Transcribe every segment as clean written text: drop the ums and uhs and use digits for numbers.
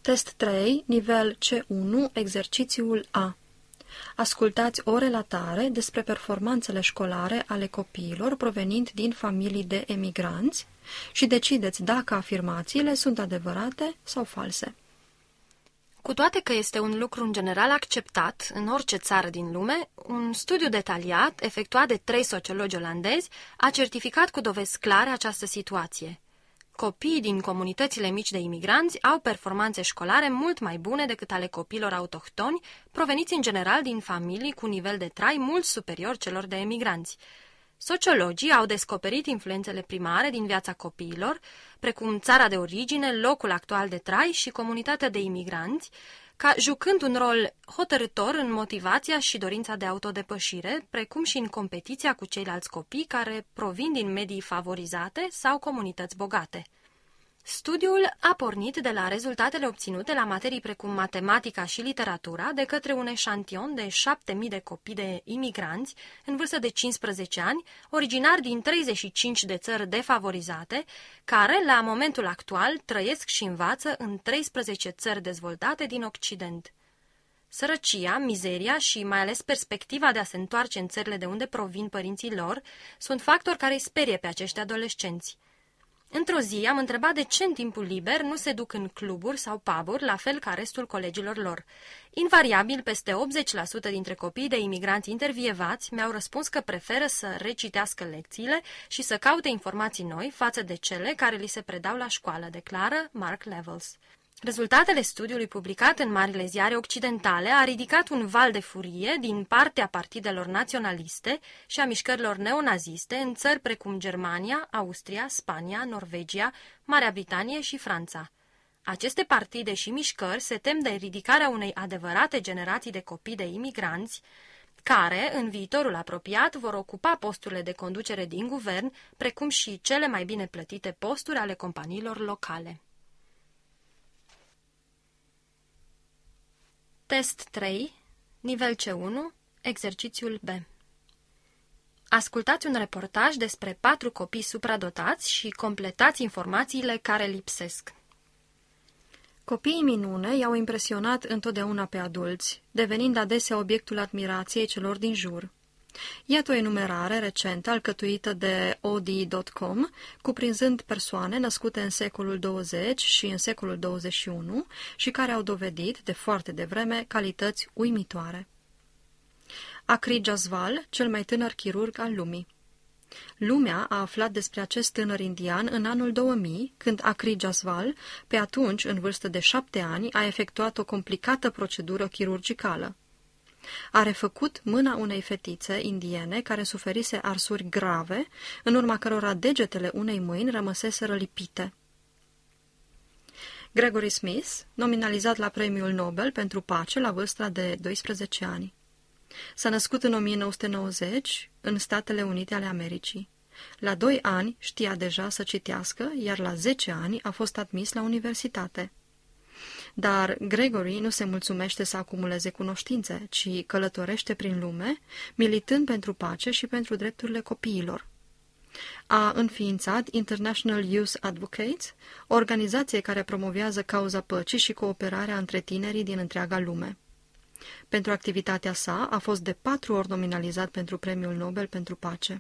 Test 3, nivel C1, exercițiul A. Ascultați o relatare despre performanțele școlare ale copiilor provenind din familii de emigranți și decideți dacă afirmațiile sunt adevărate sau false. Cu toate că este un lucru în general acceptat în orice țară din lume, un studiu detaliat, efectuat de 3 sociologi olandezi, a certificat cu dovezi clare această situație. Copiii din comunitățile mici de imigranți au performanțe școlare mult mai bune decât ale copiilor autohtoni, proveniți în general din familii cu nivel de trai mult superior celor de emigranți. Sociologii au descoperit influențele primare din viața copiilor, precum țara de origine, locul actual de trai și comunitatea de imigranți, ca jucând un rol hotărâtor în motivația și dorința de autodepășire, precum și în competiția cu ceilalți copii care provin din medii favorizate sau comunități bogate. Studiul a pornit de la rezultatele obținute la materii precum matematica și literatura de către un eșantion de 7.000 de copii de imigranți în vârstă de 15 ani, originari din 35 de țări defavorizate, care, la momentul actual, trăiesc și învață în 13 țări dezvoltate din Occident. Sărăcia, mizeria și mai ales perspectiva de a se întoarce în țările de unde provin părinții lor sunt factori care îi sperie pe acești adolescenți. Într-o zi am întrebat de ce în timpul liber nu se duc în cluburi sau pub-uri, la fel ca restul colegilor lor. Invariabil, peste 80% dintre copiii de imigranți intervievați mi-au răspuns că preferă să recitească lecțiile și să caute informații noi față de cele care li se predau la școală, declară Mark Levels. Rezultatele studiului publicat în marile ziare occidentale a ridicat un val de furie din partea partidelor naționaliste și a mișcărilor neonaziste în țări precum Germania, Austria, Spania, Norvegia, Marea Britanie și Franța. Aceste partide și mișcări se tem de ridicarea unei adevărate generații de copii de imigranți care, în viitorul apropiat, vor ocupa posturile de conducere din guvern, precum și cele mai bine plătite posturi ale companiilor locale. Test 3, nivel C1, exercițiul B. Ascultați un reportaj despre 4 copii supradotați și completați informațiile care lipsesc. Copiii minune i-au impresionat întotdeauna pe adulți, devenind adesea obiectul admirației celor din jur. Iată o enumerare recentă alcătuită de OD.com, cuprinzând persoane născute în secolul 20 și în secolul 21 și care au dovedit, de foarte devreme, calități uimitoare. Akri Jaswal, cel mai tânăr chirurg al lumii. Lumea a aflat despre acest tânăr indian în anul 2000, când Akri Jaswal, pe atunci în vârstă de 7 ani, a efectuat o complicată procedură chirurgicală. A refăcut mâna unei fetițe indiene care suferise arsuri grave, în urma cărora degetele unei mâini rămăseseră lipite. Gregory Smith, nominalizat la Premiul Nobel pentru pace la vârsta de 12 ani. S-a născut în 1990 în Statele Unite ale Americii. La 2 ani știa deja să citească, iar la 10 ani a fost admis la universitate. Dar Gregory nu se mulțumește să acumuleze cunoștințe, ci călătorește prin lume, militând pentru pace și pentru drepturile copiilor. A înființat International Youth Advocates, o organizație care promovează cauza păcii și cooperarea între tinerii din întreaga lume. Pentru activitatea sa a fost de 4 ori nominalizat pentru Premiul Nobel pentru pace.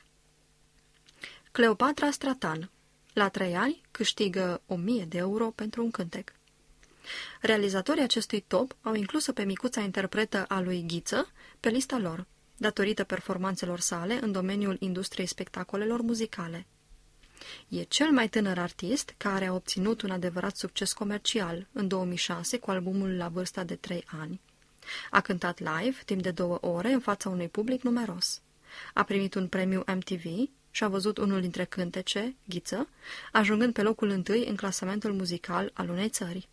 Cleopatra Stratan, la 3 ani, câștigă 1000 de euro pentru un cântec. Realizatorii acestui top au inclus-o pe micuța interpretă a lui Ghiță pe lista lor, datorită performanțelor sale în domeniul industriei spectacolelor muzicale. E cel mai tânăr artist care a obținut un adevărat succes comercial în 2006 cu albumul La vârsta de 3 ani. A cântat live timp de 2 ore în fața unui public numeros. A primit un premiu MTV și a văzut unul dintre cântece, Ghiță, ajungând pe locul 1 în clasamentul muzical al unei țări.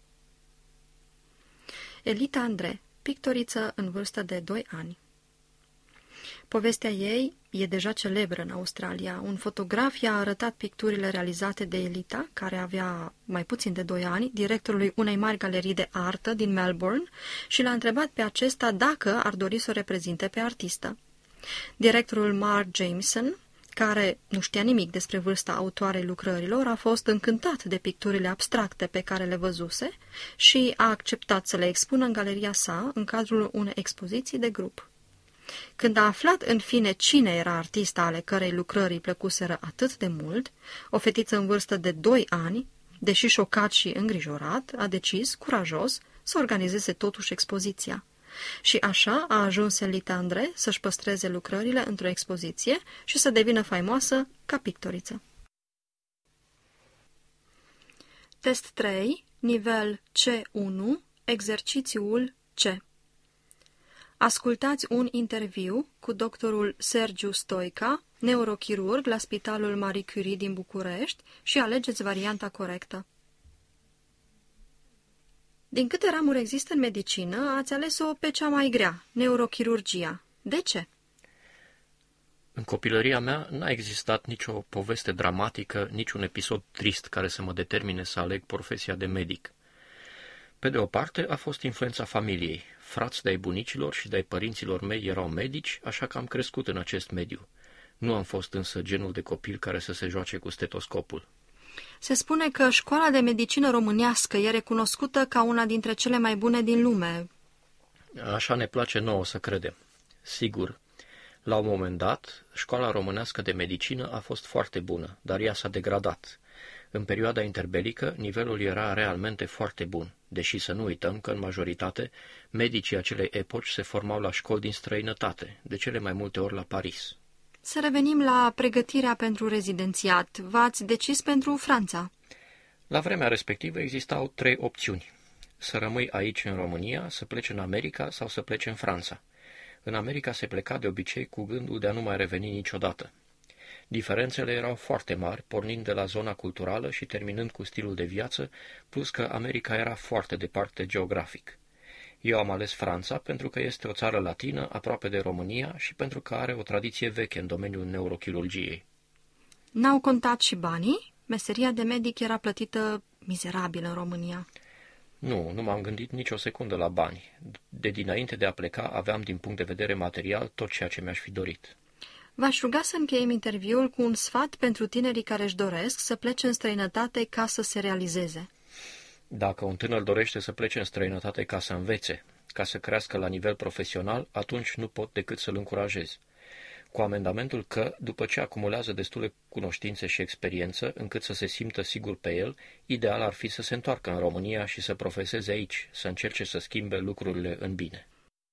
Elita Andre, pictoriță în vârstă de 2 ani. Povestea ei e deja celebră în Australia. Un fotograf i-a arătat picturile realizate de Elita, care avea mai puțin de 2 ani, directorului unei mari galerii de artă din Melbourne și l-a întrebat pe acesta dacă ar dori să o reprezinte pe artistă. Directorul Mark Jameson, care nu știa nimic despre vârsta autoarei lucrărilor, a fost încântat de picturile abstracte pe care le văzuse și a acceptat să le expună în galeria sa în cadrul unei expoziții de grup. Când a aflat în fine cine era artista ale cărei lucrări îi plăcuseră atât de mult, o fetiță în vârstă de 2 ani, deși șocat și îngrijorat, a decis, curajos, să organizeze totuși expoziția. Și așa a ajuns Elita André să-și păstreze lucrările într-o expoziție și să devină faimoasă ca pictoriță. Test 3, nivel C1, exercițiul C. Ascultați un interviu cu doctorul Sergiu Stoica, neurochirurg la Spitalul Marie Curie din București și alegeți varianta corectă. Din câte ramuri există în medicină, ați ales-o pe cea mai grea, neurochirurgia. De ce? În copilăria mea n-a existat nicio poveste dramatică, niciun episod trist care să mă determine să aleg profesia de medic. Pe de o parte, a fost influența familiei. Frați de-ai bunicilor și de-ai părinților mei erau medici, așa că am crescut în acest mediu. Nu am fost însă genul de copil care să se joace cu stetoscopul. Se spune că școala de medicină românească e recunoscută ca una dintre cele mai bune din lume. Așa ne place nouă să credem. Sigur, la un moment dat, școala românească de medicină a fost foarte bună, dar ea s-a degradat. În perioada interbelică, nivelul era realmente foarte bun, deși să nu uităm că, în majoritate, medicii acelei epoci se formau la școli din străinătate, de cele mai multe ori la Paris. Să revenim la pregătirea pentru rezidențiat. V-ați decis pentru Franța. La vremea respectivă existau 3 opțiuni. Să rămâi aici în România, să pleci în America sau să pleci în Franța. În America se pleca de obicei cu gândul de a nu mai reveni niciodată. Diferențele erau foarte mari, pornind de la zona culturală și terminând cu stilul de viață, plus că America era foarte departe geografic. Eu am ales Franța pentru că este o țară latină, aproape de România, și pentru că are o tradiție veche în domeniul neurochirurgiei. N-au contat și banii? Meseria de medic era plătită mizerabil în România. Nu m-am gândit nicio secundă la bani. De dinainte de a pleca, aveam din punct de vedere material tot ceea ce mi-aș fi dorit. V-aș ruga să încheiem interviul cu un sfat pentru tinerii care își doresc să plece în străinătate ca să se realizeze. Dacă un tânăr dorește să plece în străinătate ca să învețe, ca să crească la nivel profesional, atunci nu pot decât să-l încurajez. Cu amendamentul că, după ce acumulează destule cunoștințe și experiență, încât să se simtă sigur pe el, ideal ar fi să se întoarcă în România și să profeseze aici, să încerce să schimbe lucrurile în bine.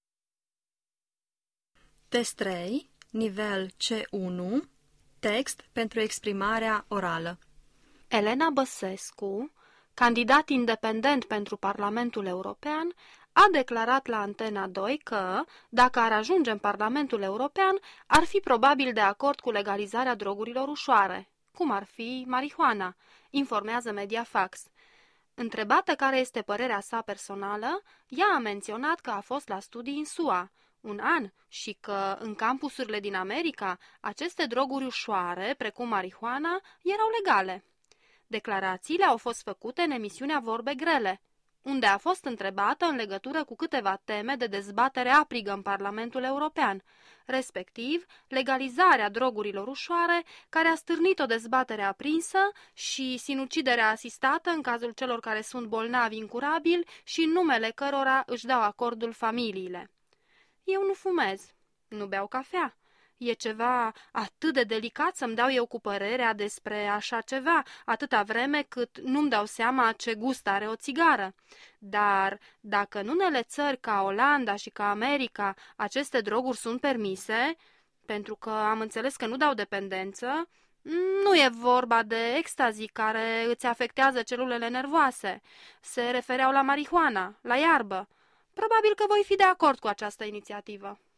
Test 3, nivel C1, text pentru exprimarea orală. Elena Băsescu, candidat independent pentru Parlamentul European, a declarat la Antena 2 că, dacă ar ajunge în Parlamentul European, ar fi probabil de acord cu legalizarea drogurilor ușoare, cum ar fi marihuana, informează Mediafax. Întrebată care este părerea sa personală, ea a menționat că a fost la studii în SUA, un an, și că, în campusurile din America, aceste droguri ușoare, precum marihuana, erau legale. Declarațiile au fost făcute în emisiunea Vorbe Grele, unde a fost întrebată în legătură cu câteva teme de dezbatere aprigă în Parlamentul European, respectiv legalizarea drogurilor ușoare, care a stârnit o dezbatere aprinsă, și sinuciderea asistată în cazul celor care sunt bolnavi incurabili și în numele cărora își dau acordul familiile. Eu nu fumez, nu beau cafea. E ceva atât de delicat să-mi dau eu cu părerea despre așa ceva, atâta vreme cât nu-mi dau seama ce gust are o țigară. Dar dacă în unele țări ca Olanda și ca America aceste droguri sunt permise, pentru că am înțeles că nu dau dependență, nu e vorba de extazi care îți afectează celulele nervoase. Se refereau la marihuana, la iarbă. Probabil că voi fi de acord cu această inițiativă.